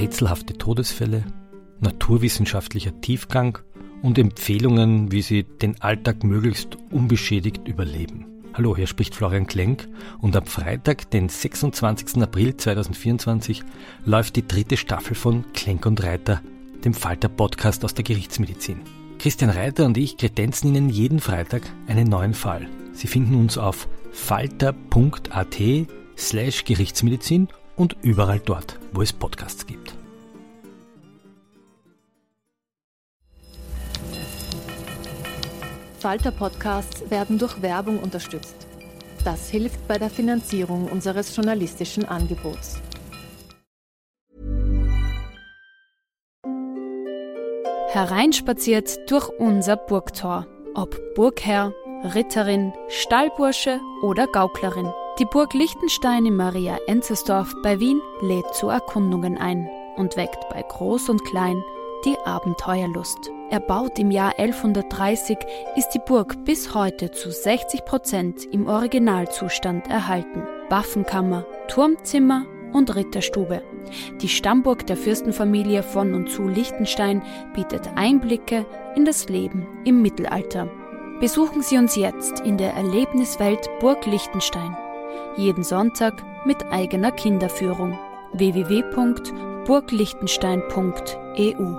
rätselhafte Todesfälle, naturwissenschaftlicher Tiefgang und Empfehlungen, wie Sie den Alltag möglichst unbeschädigt überleben. Hallo, hier spricht Florian Klenk und am Freitag, den 26. April 2024, läuft die 3. Staffel von Klenk und Reiter, dem Falter-Podcast aus der Gerichtsmedizin. Christian Reiter und ich kredenzen Ihnen jeden Freitag einen neuen Fall. Sie finden uns auf falter.at/Gerichtsmedizin und überall dort, wo es Podcasts gibt. Falter-Podcasts werden durch Werbung unterstützt. Das hilft bei der Finanzierung unseres journalistischen Angebots. Hereinspaziert durch unser Burgtor. Ob Burgherr, Ritterin, Stallbursche oder Gauklerin. Die Burg Liechtenstein in Maria-Enzersdorf bei Wien lädt zu Erkundungen ein und weckt bei Groß und Klein die Abenteuerlust. Erbaut im Jahr 1130 ist die Burg bis heute zu 60% im Originalzustand erhalten. Waffenkammer, Turmzimmer und Ritterstube. Die Stammburg der Fürstenfamilie von und zu Liechtenstein bietet Einblicke in das Leben im Mittelalter. Besuchen Sie uns jetzt in der Erlebniswelt Burg Liechtenstein. Jeden Sonntag mit eigener Kinderführung. www.burgliechtenstein.eu.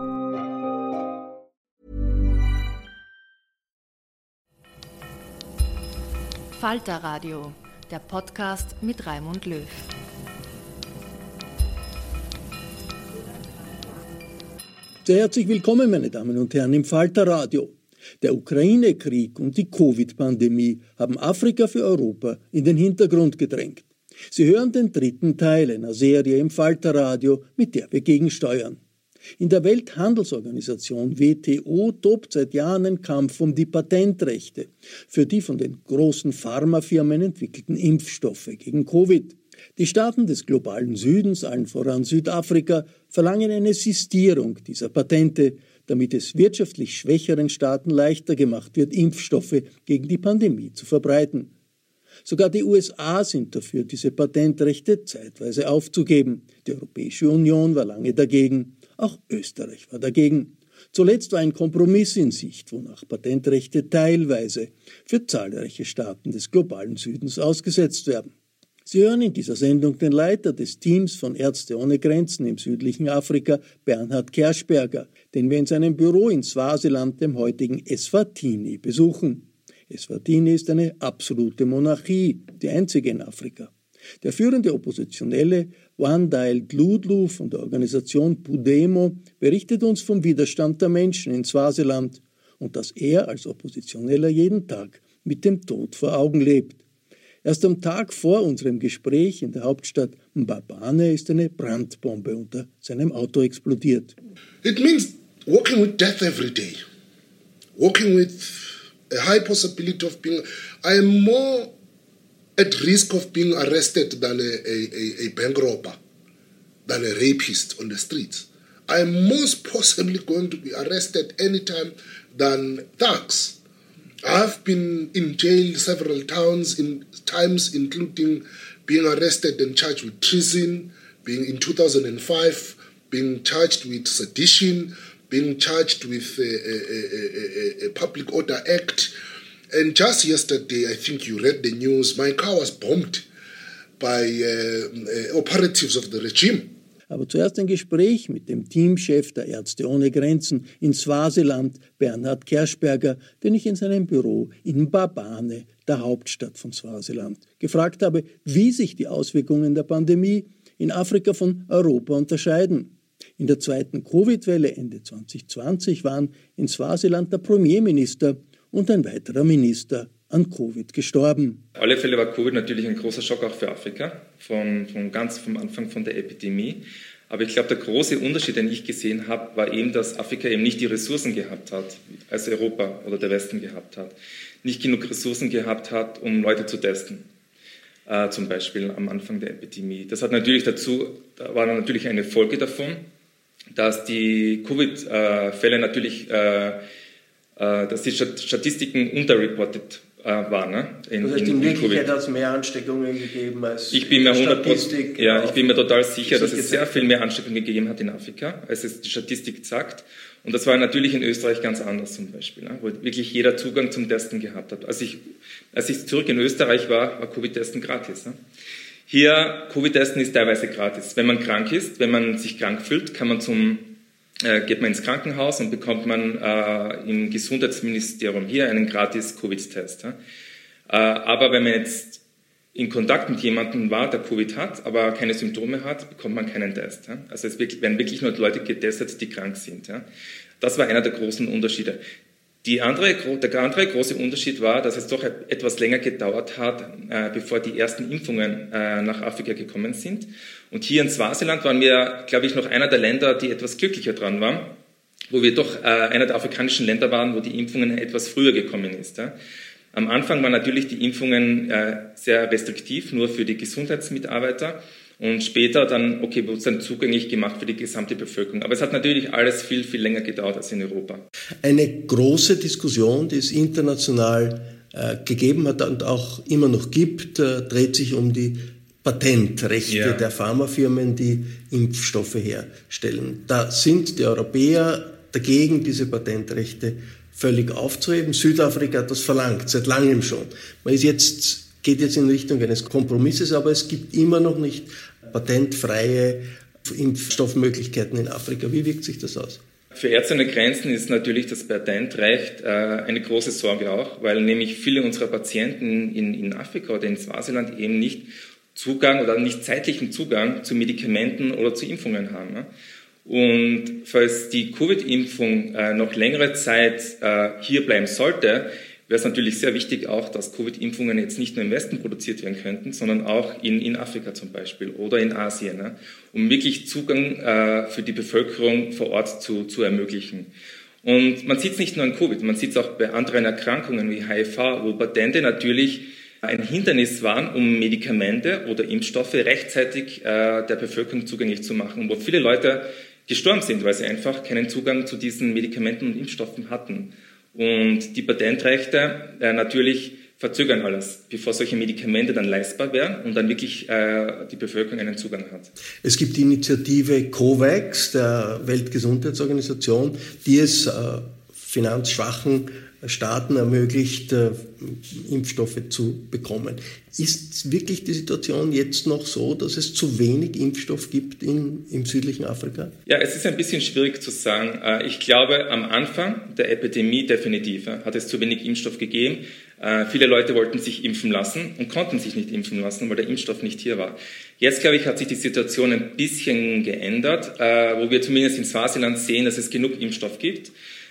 Falter Radio, der Podcast mit Raimund Löw. Sehr herzlich willkommen, meine Damen und Herren, im Falter Radio. Der Ukraine-Krieg und die Covid-Pandemie haben Afrika für Europa in den Hintergrund gedrängt. Sie hören den 3. Teil einer Serie im Falter Radio, mit der wir gegensteuern. In der Welthandelsorganisation WTO tobt seit Jahren ein Kampf um die Patentrechte für die von den großen Pharmafirmen entwickelten Impfstoffe gegen Covid. Die Staaten des globalen Südens, allen voran Südafrika, verlangen eine Sistierung dieser Patente, damit es wirtschaftlich schwächeren Staaten leichter gemacht wird, Impfstoffe gegen die Pandemie zu verbreiten. Sogar die USA sind dafür, diese Patentrechte zeitweise aufzugeben. Die Europäische Union war lange dagegen. Auch Österreich war dagegen. Zuletzt war ein Kompromiss in Sicht, wonach Patentrechte teilweise für zahlreiche Staaten des globalen Südens ausgesetzt werden. Sie hören in dieser Sendung den Leiter des Teams von Ärzte ohne Grenzen im südlichen Afrika, Bernhard Kerschberger, den wir in seinem Büro in Swasiland, dem heutigen Eswatini, besuchen. Eswatini ist eine absolute Monarchie, die einzige in Afrika. Der führende Oppositionelle Wandile Dludlu von der Organisation Pudemo berichtet uns vom Widerstand der Menschen in Swasiland und dass er als Oppositioneller jeden Tag mit dem Tod vor Augen lebt. Erst am Tag vor unserem Gespräch in der Hauptstadt Mbabane ist eine Brandbombe unter seinem Auto explodiert. It means walking with death every day. Walking with a high possibility of being... I am more at risk of being arrested than a bank robber, than a rapist on the streets. I am most possibly going to be arrested anytime than thugs. I've been in jail several times, including being arrested and charged with treason, being in 2005, being charged with sedition, being charged with a Public Order Act. And just yesterday, I think you read the news, my car was bombed by operatives of the regime. Aber zuerst ein Gespräch mit dem Teamchef der Ärzte ohne Grenzen in Swasiland, Bernhard Kerschberger, den ich in seinem Büro in Mbabane, der Hauptstadt von Swasiland, gefragt habe, wie sich die Auswirkungen der Pandemie in Afrika von Europa unterscheiden. In der zweiten Covid-Welle Ende 2020 waren in Swasiland der Premierminister und ein weiterer Minister an Covid gestorben. Auf alle Fälle war Covid natürlich ein großer Schock auch für Afrika, von ganz vom Anfang von der Epidemie. Aber ich glaube, der große Unterschied, den ich gesehen habe, war eben, dass Afrika eben nicht die Ressourcen gehabt hat, als Europa oder der Westen gehabt hat. Nicht genug Ressourcen gehabt hat, um Leute zu testen, zum Beispiel am Anfang der Epidemie. Das hat natürlich da war natürlich eine Folge davon, dass die Covid-Fälle natürlich, dass die Statistiken unterreported war. Ne? Das heißt, in Wirklichkeit hat es mehr Ansteckungen gegeben als ich bin mir total sicher, dass es sehr viel mehr Ansteckungen gegeben hat in Afrika, als es die Statistik sagt. Und das war natürlich in Österreich ganz anders zum Beispiel, ne? Wo wirklich jeder Zugang zum Testen gehabt hat. Als ich zurück in Österreich war Covid-Testen gratis. Ne? Hier, Covid-Testen ist teilweise gratis. Wenn man krank ist, wenn man sich krank fühlt, geht man ins Krankenhaus und bekommt man im Gesundheitsministerium hier einen gratis Covid-Test. Ja? Aber wenn man jetzt in Kontakt mit jemandem war, der Covid hat, aber keine Symptome hat, bekommt man keinen Test. Ja? Also es werden wirklich nur Leute getestet, die krank sind. Ja? Das war einer der großen Unterschiede. Der andere große Unterschied war, dass es doch etwas länger gedauert hat, bevor die ersten Impfungen nach Afrika gekommen sind. Und hier in Swasiland waren wir, glaube ich, noch einer der Länder, die etwas glücklicher dran waren, wo wir doch einer der afrikanischen Länder waren, wo die Impfungen etwas früher gekommen ist. Ja. Am Anfang waren natürlich die Impfungen sehr restriktiv, nur für die Gesundheitsmitarbeiter. Und später dann, wurde es dann zugänglich gemacht für die gesamte Bevölkerung. Aber es hat natürlich alles viel, viel länger gedauert als in Europa. Eine große Diskussion, die es international gegeben hat und auch immer noch gibt, dreht sich um die Patentrechte der Pharmafirmen, die Impfstoffe herstellen. Da sind die Europäer dagegen, diese Patentrechte völlig aufzuheben. Südafrika hat das verlangt, seit langem schon. Geht jetzt in Richtung eines Kompromisses, aber es gibt immer noch nicht patentfreie Impfstoffmöglichkeiten in Afrika. Wie wirkt sich das aus? Für Ärzte ohne Grenzen ist natürlich das Patentrecht eine große Sorge auch, weil nämlich viele unserer Patienten in Afrika oder in Swasiland eben nicht Zugang oder nicht zeitlichen Zugang zu Medikamenten oder zu Impfungen haben. Ne? Und falls die Covid-Impfung noch längere Zeit hier bleiben sollte, wäre es natürlich sehr wichtig auch, dass Covid-Impfungen jetzt nicht nur im Westen produziert werden könnten, sondern auch in Afrika zum Beispiel oder in Asien, ne? Um wirklich Zugang für die Bevölkerung vor Ort zu ermöglichen. Und man sieht es nicht nur an Covid, man sieht es auch bei anderen Erkrankungen wie HIV, wo Patente natürlich ein Hindernis waren, um Medikamente oder Impfstoffe rechtzeitig der Bevölkerung zugänglich zu machen, wo viele Leute gestorben sind, weil sie einfach keinen Zugang zu diesen Medikamenten und Impfstoffen hatten. Und die Patentrechte natürlich verzögern alles, bevor solche Medikamente dann leistbar werden und dann wirklich die Bevölkerung einen Zugang hat. Es gibt die Initiative COVAX der Weltgesundheitsorganisation, die es finanzschwachen Staaten ermöglicht, Impfstoffe zu bekommen. Ist wirklich die Situation jetzt noch so, dass es zu wenig Impfstoff gibt im südlichen Afrika? Ja, es ist ein bisschen schwierig zu sagen. Ich glaube, am Anfang der Epidemie definitiv hat es zu wenig Impfstoff gegeben. Viele Leute wollten sich impfen lassen und konnten sich nicht impfen lassen, weil der Impfstoff nicht hier war. Jetzt, glaube ich, hat sich die Situation ein bisschen geändert, wo wir zumindest in Swasiland sehen, dass es genug Impfstoff gibt.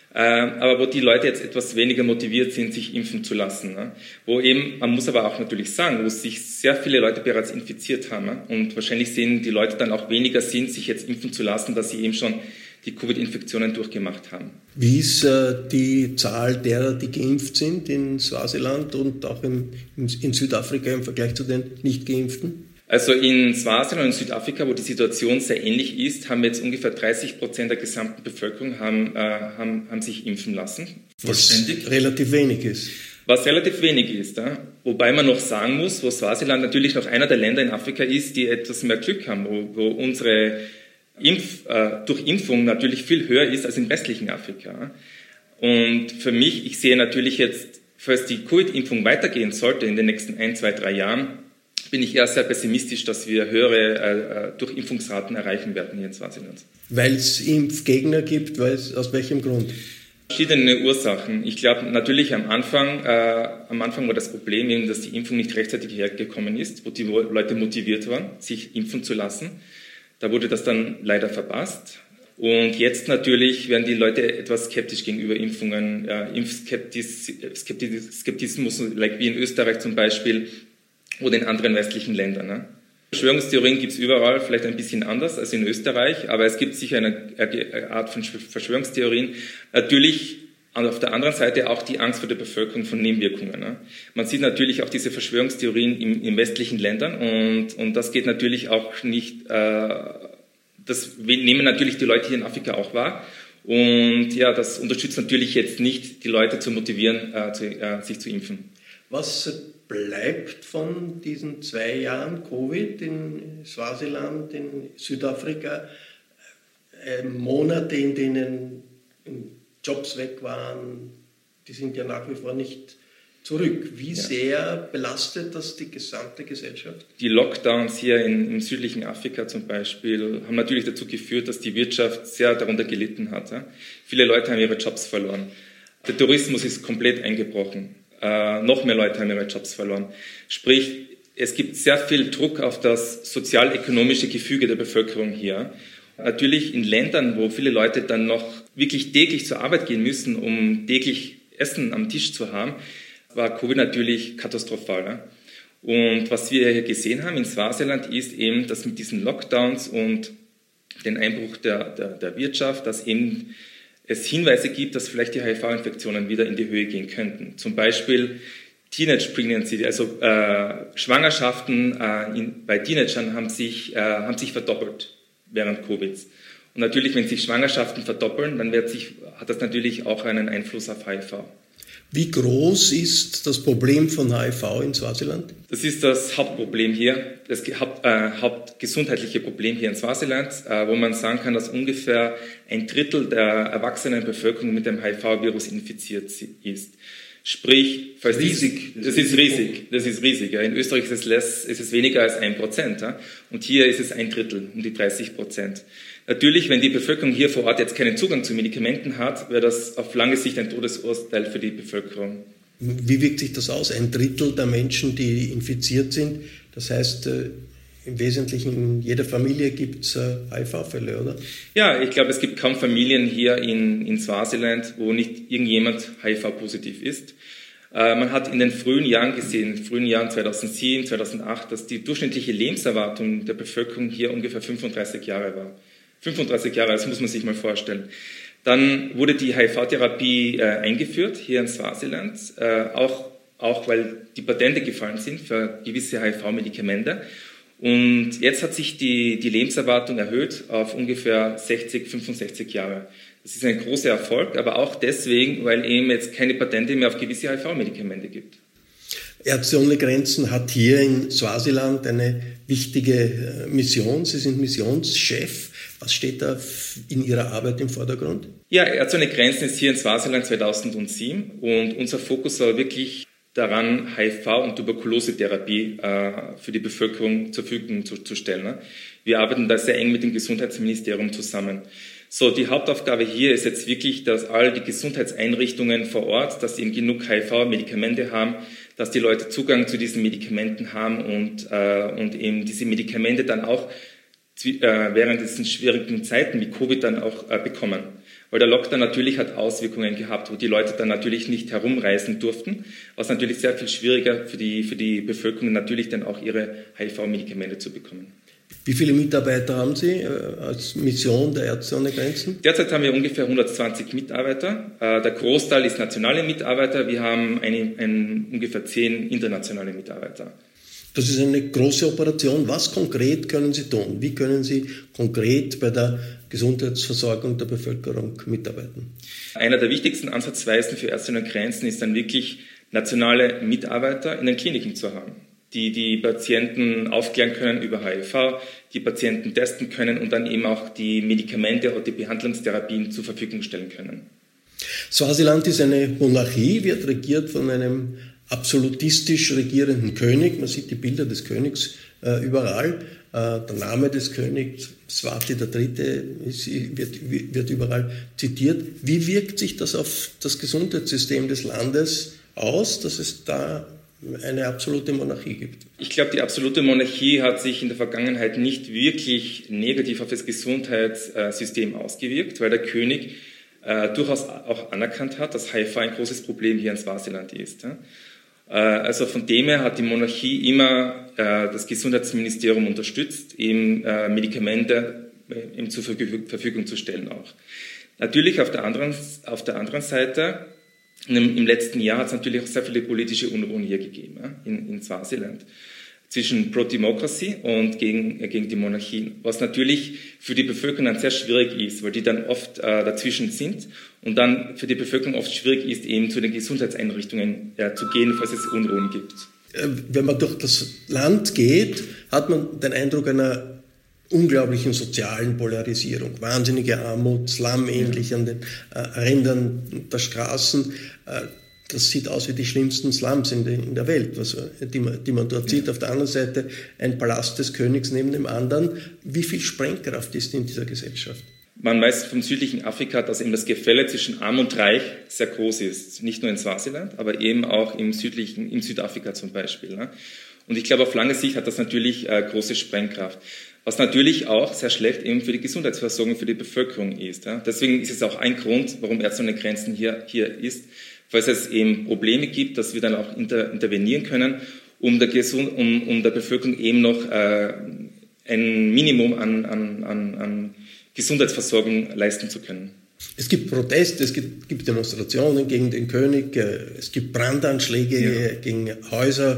Aber wo die Leute jetzt etwas weniger motiviert sind, sich impfen zu lassen. Ne? Wo eben, man muss aber auch natürlich sagen, wo sich sehr viele Leute bereits infiziert haben. Ne? Und wahrscheinlich sehen die Leute dann auch weniger Sinn, sich jetzt impfen zu lassen, dass sie eben schon die Covid-Infektionen durchgemacht haben. Wie ist die Zahl derer, die geimpft sind in Swasiland und auch in Südafrika im Vergleich zu den Nicht-Geimpften? Also in Swasiland und in Südafrika, wo die Situation sehr ähnlich ist, haben jetzt ungefähr 30% der gesamten Bevölkerung haben sich impfen lassen. Vollständig. Was relativ wenig ist. Was relativ wenig ist. Ja? Wobei man noch sagen muss, wo Swasiland natürlich noch einer der Länder in Afrika ist, die etwas mehr Glück haben, wo unsere Durchimpfung natürlich viel höher ist als im restlichen Afrika. Und für mich, ich sehe natürlich jetzt, falls die Covid-Impfung weitergehen sollte in den nächsten 1, 2, 3 Jahren, bin ich eher sehr pessimistisch, dass wir höhere Durchimpfungsraten erreichen werden hier in Swasiland. Weil es Impfgegner gibt, aus welchem Grund? Verschiedene Ursachen. Ich glaube natürlich am Anfang war das Problem eben, dass die Impfung nicht rechtzeitig hergekommen ist, wo die Leute motiviert waren, sich impfen zu lassen. Da wurde das dann leider verpasst. Und jetzt natürlich werden die Leute etwas skeptisch gegenüber Impfungen, Skeptismus, wie in Österreich zum Beispiel, oder in anderen westlichen Ländern. Ne? Verschwörungstheorien gibt es überall, vielleicht ein bisschen anders als in Österreich, aber es gibt sicher eine Art von Verschwörungstheorien. Natürlich auf der anderen Seite auch die Angst vor der Bevölkerung von Nebenwirkungen. Ne? Man sieht natürlich auch diese Verschwörungstheorien in westlichen Ländern und das geht natürlich auch nicht, das nehmen natürlich die Leute hier in Afrika auch wahr. Und ja, das unterstützt natürlich jetzt nicht, die Leute zu motivieren, sich zu impfen. Was bleibt von diesen 2 Jahren Covid in Swasiland, in Südafrika? Monate, in denen Jobs weg waren, die sind ja nach wie vor nicht zurück. Wie sehr belastet das die gesamte Gesellschaft? Die Lockdowns hier im südlichen Afrika zum Beispiel haben natürlich dazu geführt, dass die Wirtschaft sehr darunter gelitten hat. Viele Leute haben ihre Jobs verloren. Der Tourismus ist komplett eingebrochen. Noch mehr Leute haben ihre Jobs verloren. Sprich, es gibt sehr viel Druck auf das sozial-ökonomische Gefüge der Bevölkerung hier. Natürlich in Ländern, wo viele Leute dann noch wirklich täglich zur Arbeit gehen müssen, um täglich Essen am Tisch zu haben, war Covid natürlich katastrophal. Und was wir hier gesehen haben in Swasiland ist eben, dass mit diesen Lockdowns und dem Einbruch der Wirtschaft, dass eben es Hinweise gibt, dass vielleicht die HIV-Infektionen wieder in die Höhe gehen könnten. Zum Beispiel Teenage Pregnancy, also Schwangerschaften bei Teenagern haben sich verdoppelt während Covid. Und natürlich, wenn sich Schwangerschaften verdoppeln, dann hat das natürlich auch einen Einfluss auf HIV. Wie groß ist das Problem von HIV in Swasiland? Das ist das Hauptproblem hier, das hauptgesundheitliche Problem hier in Swasiland, wo man sagen kann, dass ungefähr 1/3 der erwachsenen Bevölkerung mit dem HIV-Virus infiziert ist. Sprich, das ist riesig. Ja. In Österreich ist es weniger als 1%. Ja. Und hier ist es 1/3, um die 30%. Natürlich, wenn die Bevölkerung hier vor Ort jetzt keinen Zugang zu Medikamenten hat, wäre das auf lange Sicht ein Todesurteil für die Bevölkerung. Wie wirkt sich das aus? 1/3 der Menschen, die infiziert sind, das heißt, im Wesentlichen in jeder Familie gibt es HIV-Fälle, oder? Ja, ich glaube, es gibt kaum Familien hier in Swasiland, wo nicht irgendjemand HIV-positiv ist. Man hat in den frühen Jahren 2007, 2008, dass die durchschnittliche Lebenserwartung der Bevölkerung hier ungefähr 35 Jahre war. 35 Jahre, das muss man sich mal vorstellen. Dann wurde die HIV-Therapie eingeführt hier in Swasiland, auch weil die Patente gefallen sind für gewisse HIV-Medikamente. Und jetzt hat sich die Lebenserwartung erhöht auf ungefähr 60, 65 Jahre. Das ist ein großer Erfolg, aber auch deswegen, weil eben jetzt keine Patente mehr auf gewisse HIV-Medikamente gibt. Ärzte ohne Grenzen hat hier in Swasiland eine wichtige Mission. Sie sind Missionschef. Was steht da in Ihrer Arbeit im Vordergrund? Ja, Ärzte ohne Grenzen ist hier in Swasiland 2007 und unser Fokus war wirklich daran, HIV- und Tuberkulosetherapie für die Bevölkerung zur Verfügung zu stellen. Wir arbeiten da sehr eng mit dem Gesundheitsministerium zusammen. So, die Hauptaufgabe hier ist jetzt wirklich, dass all die Gesundheitseinrichtungen vor Ort, dass sie eben genug HIV-Medikamente haben, dass die Leute Zugang zu diesen Medikamenten haben und eben diese Medikamente dann auch während diesen schwierigen Zeiten wie Covid dann auch bekommen. Weil der Lockdown natürlich hat Auswirkungen gehabt, wo die Leute dann natürlich nicht herumreisen durften, was natürlich sehr viel schwieriger für die Bevölkerung natürlich dann auch ihre HIV-Medikamente zu bekommen. Wie viele Mitarbeiter haben Sie als Mission der Ärzte ohne Grenzen? Derzeit haben wir ungefähr 120 Mitarbeiter. Der Großteil ist nationale Mitarbeiter. Wir haben ungefähr 10 internationale Mitarbeiter. Das ist eine große Operation. Was konkret können Sie tun? Wie können Sie konkret bei der Gesundheitsversorgung der Bevölkerung mitarbeiten? Einer der wichtigsten Ansatzweisen für Ärzte ohne Grenzen ist dann wirklich, nationale Mitarbeiter in den Kliniken zu haben, die Patienten aufklären können über HIV, die Patienten testen können und dann eben auch die Medikamente oder die Behandlungstherapien zur Verfügung stellen können. Swasiland ist eine Monarchie, wird regiert von einem absolutistisch regierenden König. Man sieht die Bilder des Königs überall. Der Name des Königs, Swati III., wird überall zitiert. Wie wirkt sich das auf das Gesundheitssystem des Landes aus, dass es da eine absolute Monarchie gibt? Ich glaube, die absolute Monarchie hat sich in der Vergangenheit nicht wirklich negativ auf das Gesundheitssystem ausgewirkt, weil der König durchaus auch anerkannt hat, dass HIV ein großes Problem hier in Swasiland ist. Ja? Also von dem her hat die Monarchie immer das Gesundheitsministerium unterstützt, eben Medikamente ihm zur Verfügung zu stellen auch. Natürlich auf der anderen Seite, im letzten Jahr hat es natürlich auch sehr viele politische Unruhen hier gegeben, ja, in Swasiland. zwischen Pro-Democracy und gegen die Monarchie, was natürlich für die Bevölkerung dann sehr schwierig ist, weil die dann oft dazwischen sind und dann für die Bevölkerung oft schwierig ist, eben zu den Gesundheitseinrichtungen zu gehen, falls es Unruhen gibt. Wenn man durch das Land geht, hat man den Eindruck einer unglaublichen sozialen Polarisierung, wahnsinnige Armut, Slum-ähnlich an den Rändern der Straßen. Das sieht aus wie die schlimmsten Slums in der Welt, die man dort sieht. Auf der anderen Seite ein Palast des Königs neben dem anderen. Wie viel Sprengkraft ist in dieser Gesellschaft? Man weiß vom südlichen Afrika, dass eben das Gefälle zwischen Arm und Reich sehr groß ist. Nicht nur in Swasiland, aber eben auch im Südafrika zum Beispiel. Und ich glaube, auf lange Sicht hat das natürlich große Sprengkraft. Was natürlich auch sehr schlecht eben für die Gesundheitsversorgung für die Bevölkerung ist. Deswegen ist es auch ein Grund, warum Ärzte ohne Grenzen hier ist, falls es eben Probleme gibt, dass wir dann auch intervenieren können, um der Bevölkerung eben noch ein Minimum an Gesundheitsversorgung leisten zu können. Es gibt Proteste, es gibt Demonstrationen gegen den König, es gibt Brandanschläge gegen Häuser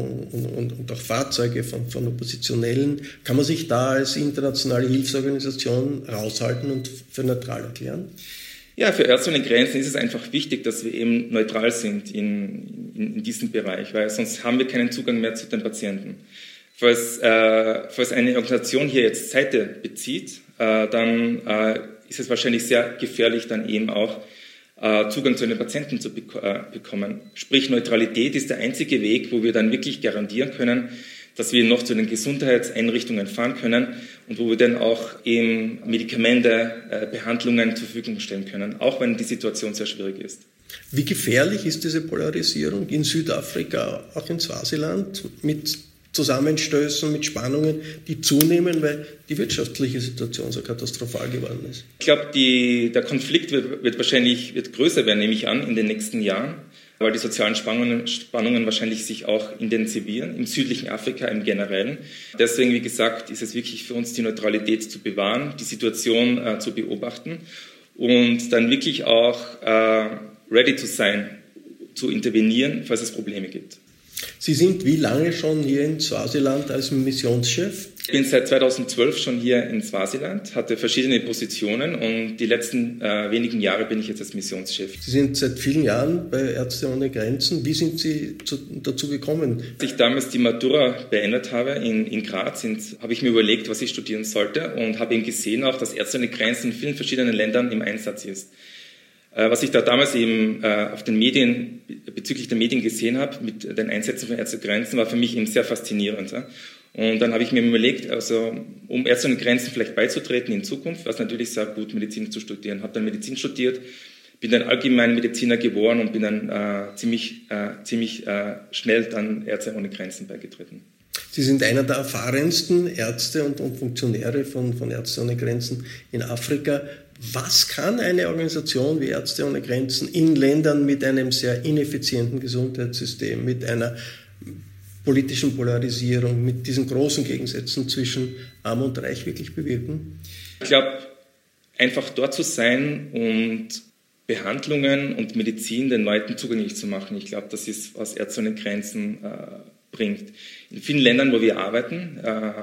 und auch Fahrzeuge von Oppositionellen. Kann man sich da als internationale Hilfsorganisation raushalten und für neutral erklären? Ja, für Ärzte ohne Grenzen ist es einfach wichtig, dass wir eben neutral sind in diesem Bereich, weil sonst haben wir keinen Zugang mehr zu den Patienten. Falls eine Organisation hier jetzt Seite bezieht, dann ist es wahrscheinlich sehr gefährlich, dann eben auch Zugang zu den Patienten zu bekommen. Sprich, Neutralität ist der einzige Weg, wo wir dann wirklich garantieren können, dass wir noch zu den Gesundheitseinrichtungen fahren können und wo wir dann auch eben Medikamente, Behandlungen zur Verfügung stellen können, auch wenn die Situation sehr schwierig ist. Wie gefährlich ist diese Polarisierung in Südafrika, auch in Swasiland, mit Zusammenstößen, mit Spannungen, die zunehmen, weil die wirtschaftliche Situation so katastrophal geworden ist? Ich glaube, der Konflikt wird größer werden, nehme ich an, in den nächsten Jahren, weil die sozialen Spannungen wahrscheinlich sich auch intensivieren, im südlichen Afrika im Generellen. Deswegen, wie gesagt, ist es wirklich für uns, die Neutralität zu bewahren, die Situation zu beobachten und dann wirklich auch ready zu sein, zu intervenieren, falls es Probleme gibt. Sie sind wie lange schon hier in Swasiland als Missionschef? Ich bin seit 2012 schon hier in Swasiland, hatte verschiedene Positionen und die letzten wenigen Jahre bin ich jetzt als Missionschef. Sie sind seit vielen Jahren bei Ärzte ohne Grenzen. Wie sind Sie dazu gekommen? Als ich damals die Matura beendet habe in Graz, habe ich mir überlegt, was ich studieren sollte und habe eben gesehen auch, dass Ärzte ohne Grenzen in vielen verschiedenen Ländern im Einsatz ist. Was ich da damals eben auf den Medien, bezüglich der Medien gesehen habe, mit den Einsätzen von Ärzte ohne Grenzen, war für mich eben sehr faszinierend. Und dann habe ich mir überlegt, also um Ärzte ohne Grenzen vielleicht beizutreten in Zukunft, war es natürlich sehr gut, Medizin zu studieren. Habe dann Medizin studiert, bin dann Allgemeinmediziner geworden und bin dann ziemlich schnell dann Ärzte ohne Grenzen beigetreten. Sie sind einer der erfahrensten Ärzte und Funktionäre von Ärzte ohne Grenzen in Afrika. Was kann eine Organisation wie Ärzte ohne Grenzen in Ländern mit einem sehr ineffizienten Gesundheitssystem, mit einer politischen Polarisierung, mit diesen großen Gegensätzen zwischen Arm und Reich wirklich bewirken? Ich glaube, einfach dort zu sein und Behandlungen und Medizin den Leuten zugänglich zu machen. Ich glaube, das ist, was Ärzte ohne Grenzen bringt. In vielen Ländern, wo wir arbeiten,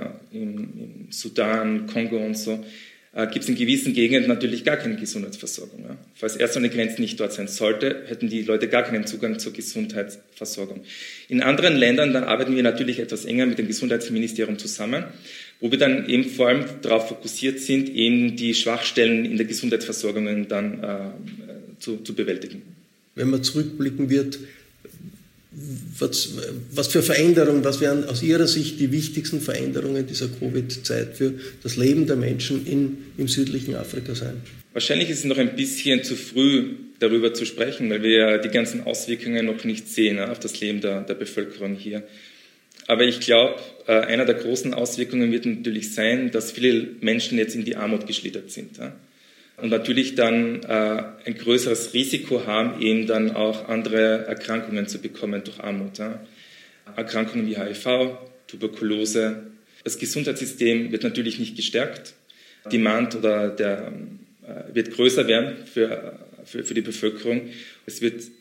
im Sudan, Kongo und so, gibt es in gewissen Gegenden natürlich gar keine Gesundheitsversorgung. Ja. Falls Ärzte ohne Grenzen nicht dort sein sollte, hätten die Leute gar keinen Zugang zur Gesundheitsversorgung. In anderen Ländern, da arbeiten wir natürlich etwas enger mit dem Gesundheitsministerium zusammen, wo wir dann eben vor allem darauf fokussiert sind, eben die Schwachstellen in der Gesundheitsversorgung dann zu bewältigen. Wenn man zurückblicken wird, was für Veränderungen, was wären aus Ihrer Sicht die wichtigsten Veränderungen dieser Covid-Zeit für das Leben der Menschen im südlichen Afrika sein? Wahrscheinlich ist es noch ein bisschen zu früh, darüber zu sprechen, weil wir ja die ganzen Auswirkungen noch nicht sehen auf das Leben der Bevölkerung hier. Aber ich glaube, einer der großen Auswirkungen wird natürlich sein, dass viele Menschen jetzt in die Armut geschlittert sind. Ja? Und natürlich dann ein größeres Risiko haben, eben dann auch andere Erkrankungen zu bekommen durch Armut. Ja. Erkrankungen wie HIV, Tuberkulose. Das Gesundheitssystem wird natürlich nicht gestärkt. Demand wird größer werden für die Bevölkerung. Es wird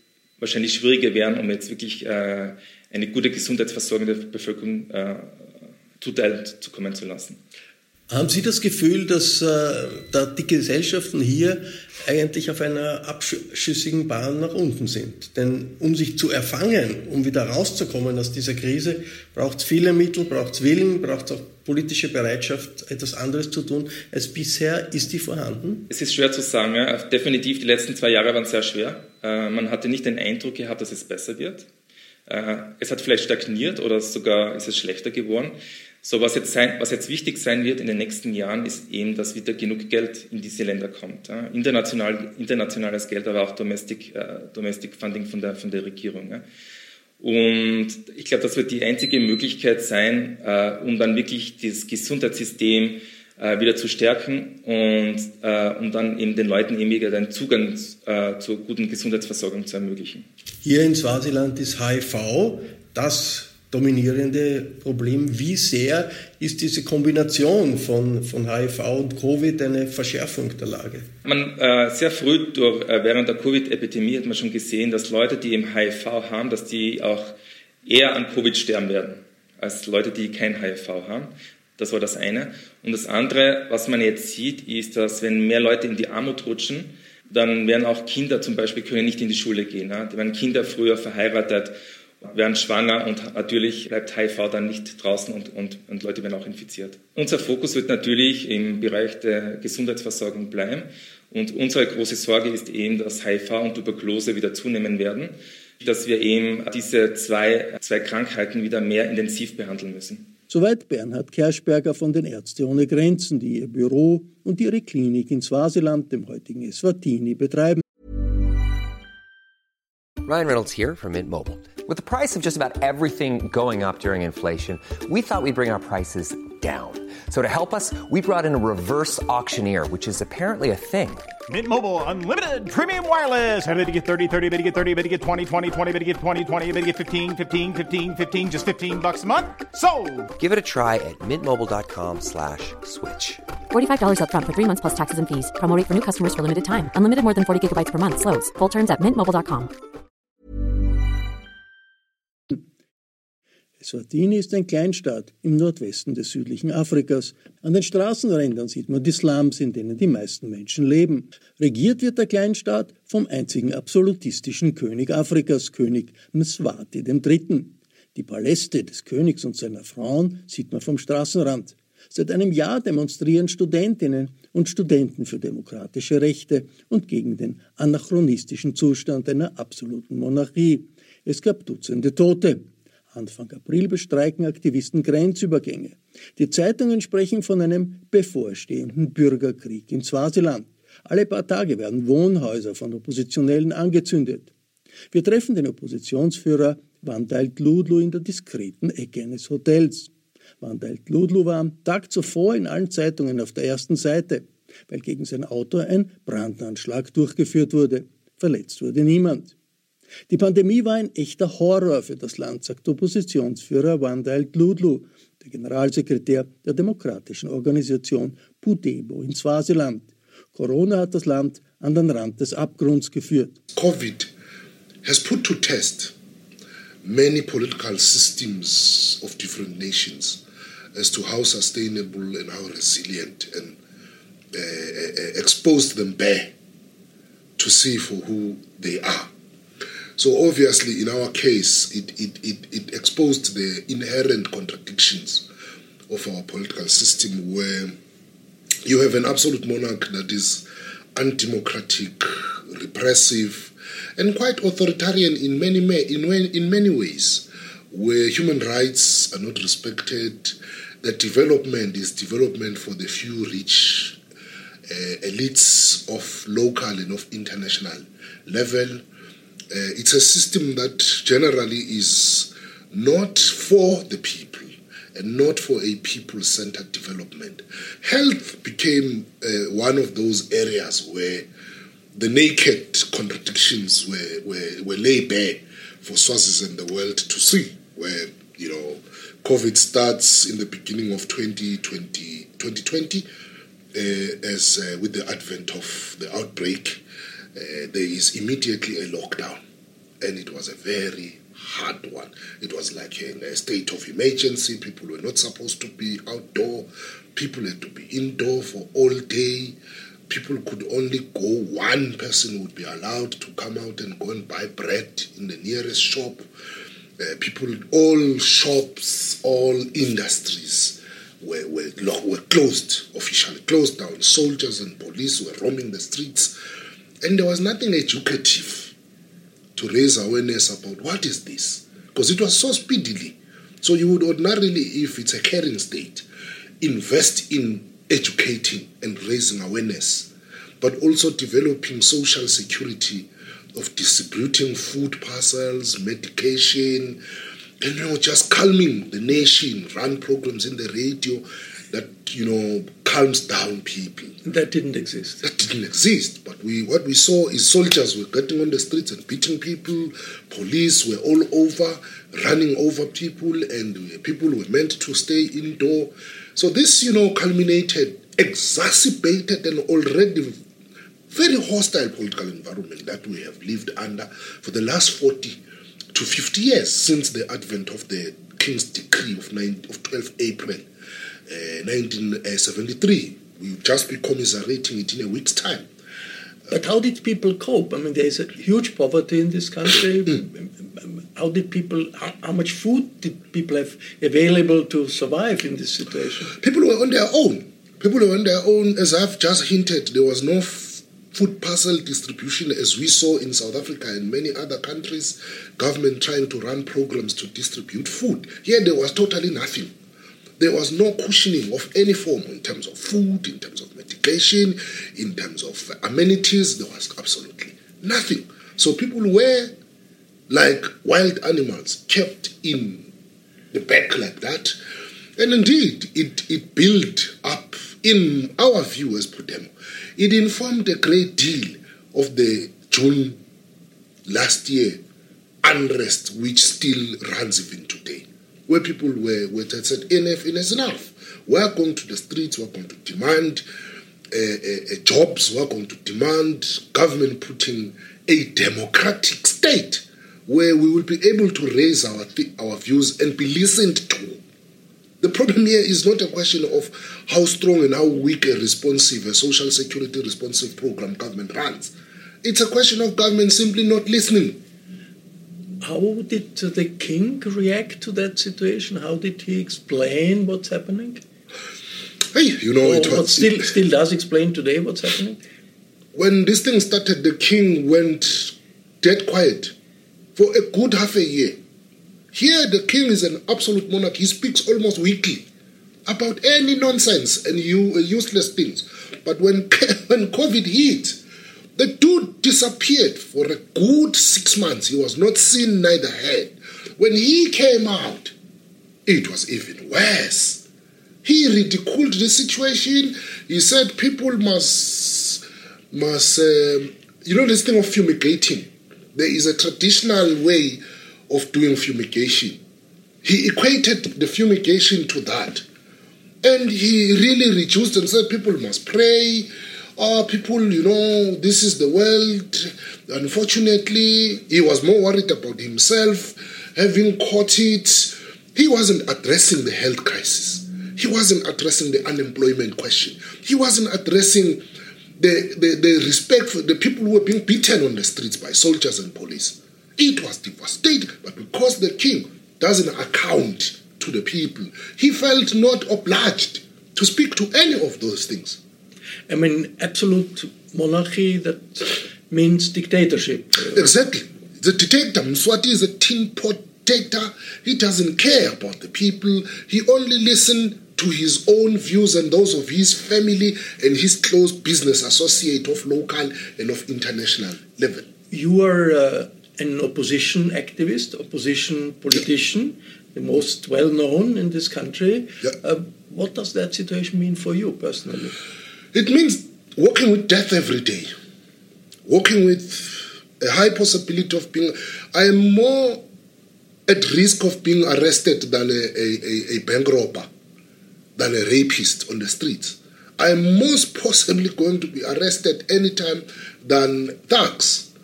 wahrscheinlich schwieriger werden, um jetzt wirklich eine gute Gesundheitsversorgung der Bevölkerung zuteil zu kommen zu lassen. Haben Sie das Gefühl, dass die Gesellschaften hier eigentlich auf einer abschüssigen Bahn nach unten sind? Denn um sich zu erfangen, um wieder rauszukommen aus dieser Krise, braucht es viele Mittel, braucht es Willen, braucht es auch politische Bereitschaft, etwas anderes zu tun als bisher. Ist die vorhanden? Es ist schwer zu sagen. Ja. Definitiv, die letzten 2 Jahre waren sehr schwer. Man hatte nicht den Eindruck gehabt, dass es besser wird. Es hat vielleicht stagniert oder sogar ist es schlechter geworden. So, was jetzt wichtig sein wird in den nächsten Jahren, ist eben, dass wieder genug Geld in diese Länder kommt. Ja. Internationales Geld, aber auch Domestic Funding von der Regierung. Ja. Und ich glaube, das wird die einzige Möglichkeit sein, um dann wirklich das Gesundheitssystem wieder zu stärken und um dann eben den Leuten eben wieder den Zugang zur guten Gesundheitsversorgung zu ermöglichen. Hier in Swasiland ist HIV das dominierende Problem. Wie sehr ist diese Kombination von HIV und Covid eine Verschärfung der Lage? Sehr früh während der Covid-Epidemie hat man schon gesehen, dass Leute, die eben HIV haben, dass die auch eher an Covid sterben werden, als Leute, die kein HIV haben. Das war das eine. Und das andere, was man jetzt sieht, ist, dass wenn mehr Leute in die Armut rutschen, dann werden auch Kinder zum Beispiel können nicht in die Schule gehen. Ja? Da werden Kinder früher verheiratet, werden schwanger und natürlich bleibt HIV dann nicht draußen und Leute werden auch infiziert. Unser Fokus wird natürlich im Bereich der Gesundheitsversorgung bleiben und unsere große Sorge ist eben, dass HIV und Tuberkulose wieder zunehmen werden, dass wir eben diese zwei Krankheiten wieder mehr intensiv behandeln müssen. Soweit Bernhard Kerschberger von den Ärzte ohne Grenzen, die ihr Büro und ihre Klinik in Swasiland, dem heutigen Eswatini, betreiben. Ryan Reynolds here from Mint Mobile. With the price of just about everything going up during inflation, we thought we'd bring our prices down. So to help us, we brought in a reverse auctioneer, which is apparently a thing. Mint Mobile Unlimited Premium Wireless. How to get 30, 30, bit to get 30, bit to get 20, 20, 20, bit to get 20, 20, bit to get 15, 15, 15, 15, just $15 a month? Sold! Give it a try at mintmobile.com/switch. $45 up front for 3 months plus taxes and fees. Promo rate for new customers for limited time. Unlimited more than 40 gigabytes per month. Slows full terms at mintmobile.com. Eswatini ist ein Kleinstaat im Nordwesten des südlichen Afrikas. An den Straßenrändern sieht man die Slums, in denen die meisten Menschen leben. Regiert wird der Kleinstaat vom einzigen absolutistischen König Afrikas, König Mswati III. Die Paläste des Königs und seiner Frauen sieht man vom Straßenrand. Seit einem Jahr demonstrieren Studentinnen und Studenten für demokratische Rechte und gegen den anachronistischen Zustand einer absoluten Monarchie. Es gab Dutzende Tote. Anfang April bestreiken Aktivisten Grenzübergänge. Die Zeitungen sprechen von einem bevorstehenden Bürgerkrieg in Swasiland. Alle paar Tage werden Wohnhäuser von Oppositionellen angezündet. Wir treffen den Oppositionsführer Wandile Dludlu in der diskreten Ecke eines Hotels. Wandile Dludlu war am Tag zuvor in allen Zeitungen auf der ersten Seite, weil gegen sein Auto ein Brandanschlag durchgeführt wurde. Verletzt wurde niemand. Die Pandemie war ein echter Horror für das Land, sagt Oppositionsführer Wandile Dludlu, der Generalsekretär der demokratischen Organisation Pudebo in Swasiland. Corona hat das Land an den Rand des Abgrunds geführt. COVID has put to test many political systems of different nations as to how sustainable and how resilient, and exposed them bare to see for who they are. So obviously, in our case, it exposed the inherent contradictions of our political system, where you have an absolute monarch that is undemocratic, repressive, and quite authoritarian in many ways, where human rights are not respected, that development is development for the few rich elites of local and of international level. It's a system that generally is not for the people and not for a people-centered development. Health became one of those areas where the naked contradictions were laid bare for Swazis and the world to see, where, COVID starts in the beginning of 2020 with the advent of the outbreak. There is immediately a lockdown. and it was a very hard one. It was like in a state of emergency. People were not supposed to be outdoor. People had to be indoor for all day. People could only go, one person would be allowed to come out and go and buy bread in the nearest shop. All shops, all industries were closed, officially closed down. Soldiers and police were roaming the streets. And there was nothing educative to raise awareness about what is this. Because it was so speedily. So you would ordinarily, if it's a caring state, invest in educating and raising awareness, but also developing social security of distributing food parcels, medication, and just calming the nation, run programs in the radio that, calms down people. That didn't exist. That didn't exist. But what we saw is soldiers were getting on the streets and beating people. Police were all over, running over people, and people were meant to stay indoor. So this, culminated, exacerbated an already very hostile political environment that we have lived under for the last 40 to 50 years since the advent of the King's Decree of 12 April 1973. We just be commiserating it in a week's time. But how did people cope? I mean, there is a huge poverty in this country. How much food did people have available to survive in this situation? People were on their own. As I've just hinted, there was no food parcel distribution as we saw in South Africa and many other countries, government trying to run programs to distribute food. Here there was totally nothing. There was no cushioning of any form in terms of food, in terms of medication, in terms of amenities. There was absolutely nothing. So people were like wild animals, kept in the back like that. And indeed, it built up, in our view as Podemo, it informed a great deal of the June last year unrest, which still runs even today, where people said, enough is enough. We are going to the streets, we are going to demand jobs, we are going to demand government putting a democratic state where we will be able to raise our views and be listened to. The problem here is not a question of how strong and how weak a social security responsive program government runs. It's a question of government simply not listening. How did the king react to that situation? How did he explain what's happening? Still does explain today what's happening? When this thing started, the king went dead quiet for a good half a year. Here, the king is an absolute monarch. He speaks almost weekly about any nonsense and useless things. But when COVID hit, the dude disappeared for a good 6 months. He was not seen, neither heard. When he came out, it was even worse. He ridiculed the situation. He said people must this thing of fumigating. There is a traditional way of doing fumigation. He equated the fumigation to that. And he really reduced and said people must pray. People, this is the world. Unfortunately, he was more worried about himself, having caught it. He wasn't addressing the health crisis. He wasn't addressing the unemployment question. He wasn't addressing the respect for the people who were being beaten on the streets by soldiers and police. It was devastating, but because the king doesn't account to the people, he felt not obliged to speak to any of those things. I mean, absolute monarchy, that means dictatorship. Exactly. The dictator, Mswati, is a tin pot dictator. He doesn't care about the people. He only listens to his own views and those of his family and his close business associate of local and of international level. You are an opposition activist, opposition politician, the most well-known in this country. Yeah. What does that situation mean for you personally? It means walking with death every day, walking with a high possibility of being... I am more at risk of being arrested than a bank robber, than a rapist on the streets. I am most possibly going to be arrested anytime than thugs.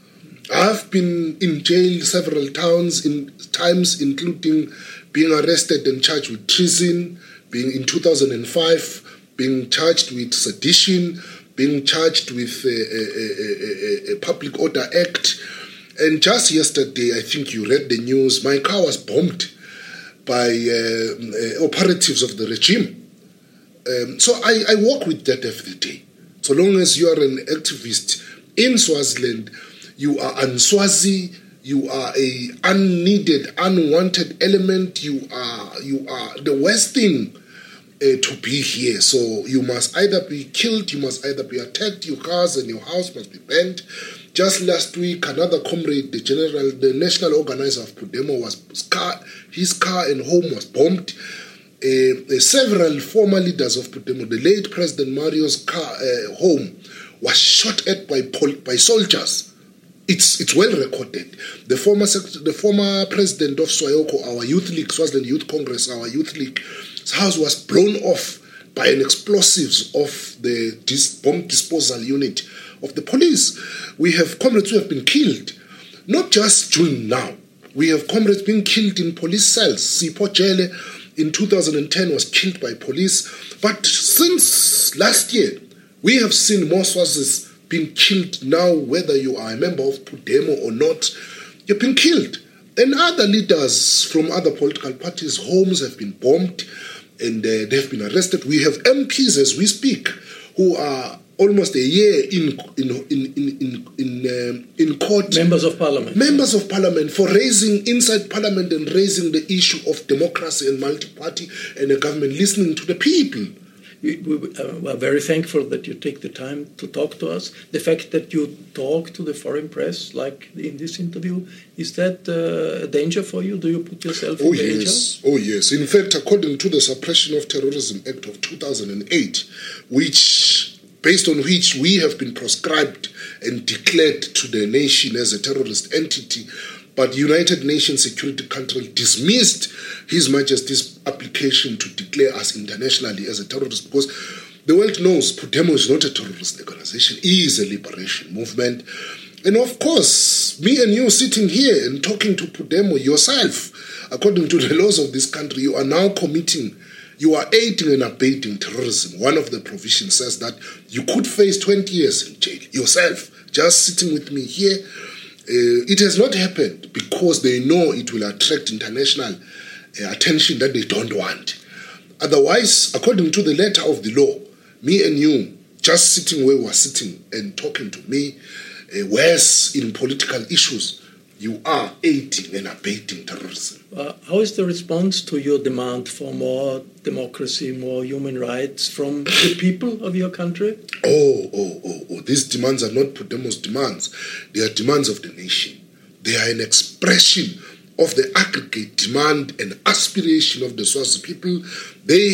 I've been in jail several times, including being arrested and charged with treason, being in 2005, being charged with sedition, being charged with a Public Order Act. And just yesterday, I think you read the news, my car was bombed by operatives of the regime. So I work with that every day. So long as you are an activist in Swaziland, you are unswazi, you are a unneeded, unwanted element, you are the worst thing to be here. So you must either be killed, you must either be attacked, your cars and your house must be burnt. Just last week, another comrade, the national organizer of Pudemo, his car and home was bombed. Several former leaders of Pudemo, the late President Mario's home was shot at by soldiers. It's well recorded. The former president of SWAYOCO, our youth league, Swaziland Youth Congress, our youth league, his house was blown off by an explosives of the bomb disposal unit of the police. We have comrades who have been killed, not just June now. We have comrades being killed in police cells. Sipho Jele in 2010 was killed by police. But since last year, we have seen more Swazis being killed now, whether you are a member of Pudemo or not, you've been killed. And other leaders from other political parties' homes have been bombed and they've been arrested. We have MPs as we speak who are almost a year in court. Members of parliament. Members of parliament for raising inside parliament and raising the issue of democracy and multi-party and a government listening to the people. We are very thankful that you take the time to talk to us. The fact that you talk to the foreign press, like in this interview, is that a danger for you? Do you put yourself in danger? Oh, yes. In fact, according to the Suppression of Terrorism Act of 2008, based on which we have been proscribed and declared to the nation as a terrorist entity, but United Nations Security Council dismissed His Majesty's application to declare us internationally as a terrorist because the world knows Pudemo is not a terrorist organization, it is a liberation movement. And of course, me and you sitting here and talking to Pudemo yourself, according to the laws of this country, you are now you are aiding and abetting terrorism. One of the provisions says that you could face 20 years in jail yourself, just sitting with me here. It has not happened because they know it will attract international attention that they don't want. Otherwise, according to the letter of the law, me and you, just sitting where we are sitting and talking to me, whereas in political issues, you are aiding and abetting terrorism. How is the response to your demand for more democracy, more human rights from the people of your country? These demands are not Pudemo's demands. They are demands of the nation. They are an expression of the aggregate demand and aspiration of the Swazi people. They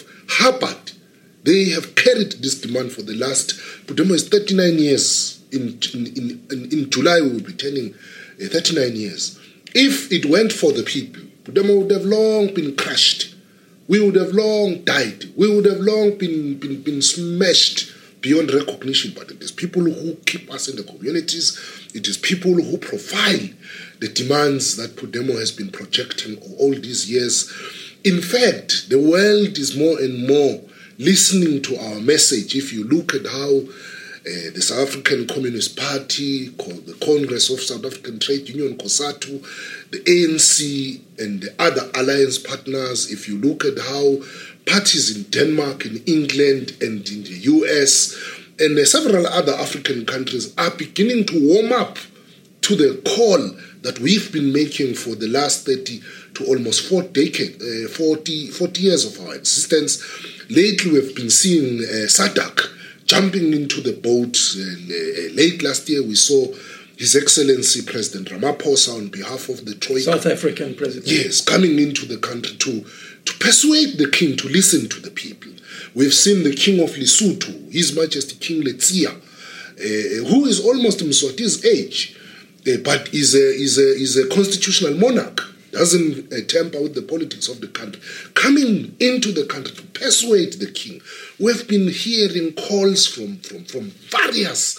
have carried this demand for the last, Pudemo is 39 years. In July we will be turning 39 years. If it went for the people, Pudemo would have long been crushed. We would have long died. We would have long been smashed beyond recognition. But it is people who keep us in the communities. It is people who provide the demands that Pudemo has been projecting all these years. In fact, the world is more and more listening to our message. If you look at how the South African Communist Party, the Congress of South African Trade Union, COSATU, the ANC and the other alliance partners, if you look at how parties in Denmark, in England and in the US and several other African countries are beginning to warm up to the call that we've been making for the last 30 to almost 40 years of our existence. Lately we've been seeing SADC jumping into the boat. Late last year, we saw His Excellency President Ramaphosa on behalf of the Troika. South African president. Yes, coming into the country to persuade the king to listen to the people. We've seen the King of Lesotho, His Majesty King Letsia, who is almost Mswati's age, but is a constitutional monarch. Doesn't tamper with the politics of the country, coming into the country to persuade the king. We've been hearing calls from various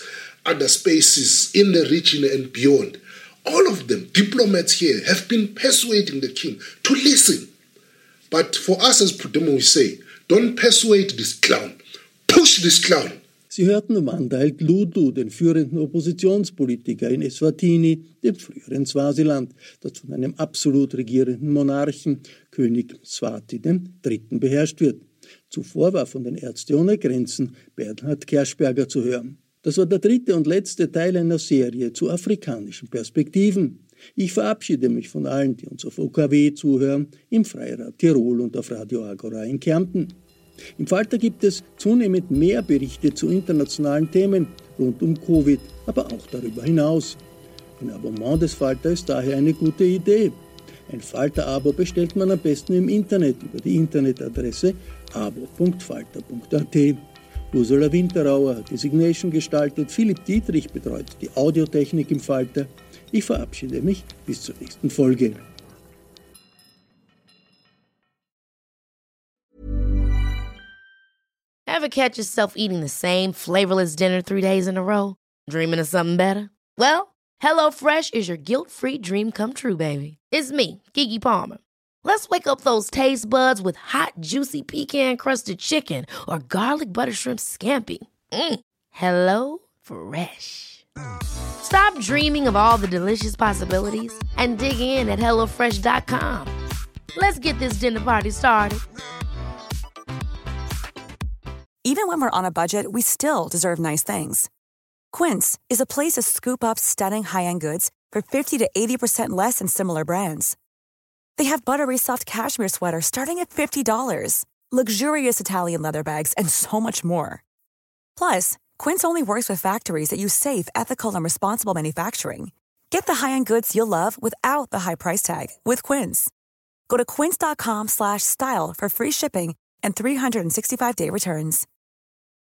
other spaces in the region and beyond, all of them, diplomats here, have been persuading the king to listen. But for us as Prodemo, we say, don't persuade this clown. Push this clown. Sie hörten Wanda El-Ludu, den führenden Oppositionspolitiker in Eswatini, dem früheren Swasiland, das von einem absolut regierenden Monarchen, König Swati III., beherrscht wird. Zuvor war von den Ärzte ohne Grenzen Bernhard Kerschberger zu hören. Das war der dritte und letzte Teil einer Serie zu afrikanischen Perspektiven. Ich verabschiede mich von allen, die uns auf OKW zuhören, im Freirad Tirol und auf Radio Agora in Kärnten. Im Falter gibt es zunehmend mehr Berichte zu internationalen Themen rund um Covid, aber auch darüber hinaus. Ein Abonnement des Falter ist daher eine gute Idee. Ein Falter-Abo bestellt man am besten im Internet über die Internetadresse abo.falter.at. Ursula Winterauer hat die Signation gestaltet, Philipp Dietrich betreut die Audiotechnik im Falter. Ich verabschiede mich bis zur nächsten Folge. Ever catch yourself eating the same flavorless dinner 3 days in a row? Dreaming of something better? Well, HelloFresh is your guilt-free dream come true, baby. It's me, Keke Palmer. Let's wake up those taste buds with hot, juicy pecan-crusted chicken or garlic butter shrimp scampi. Hello Fresh. Stop dreaming of all the delicious possibilities and dig in at HelloFresh.com. Let's get this dinner party started. Even when we're on a budget, we still deserve nice things. Quince is a place to scoop up stunning high-end goods for 50 to 80% less than similar brands. They have buttery soft cashmere sweaters starting at $50, luxurious Italian leather bags, and so much more. Plus, Quince only works with factories that use safe, ethical, and responsible manufacturing. Get the high-end goods you'll love without the high price tag with Quince. Go to quince.com/style for free shipping and 365-day returns.